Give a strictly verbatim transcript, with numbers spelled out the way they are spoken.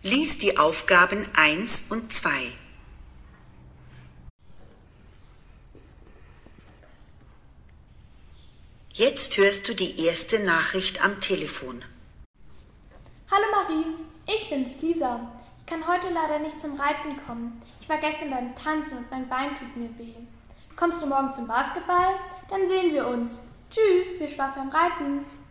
Lies die Aufgaben eins und zwei. Jetzt hörst du die erste Nachricht am Telefon. Hallo Marie, ich bin's, Lisa. Ich kann heute leider nicht zum Reiten kommen. Ich war gestern beim Tanzen und mein Bein tut mir weh. Kommst du morgen zum Basketball? Dann sehen wir uns. Tschüss, viel Spaß beim Reiten.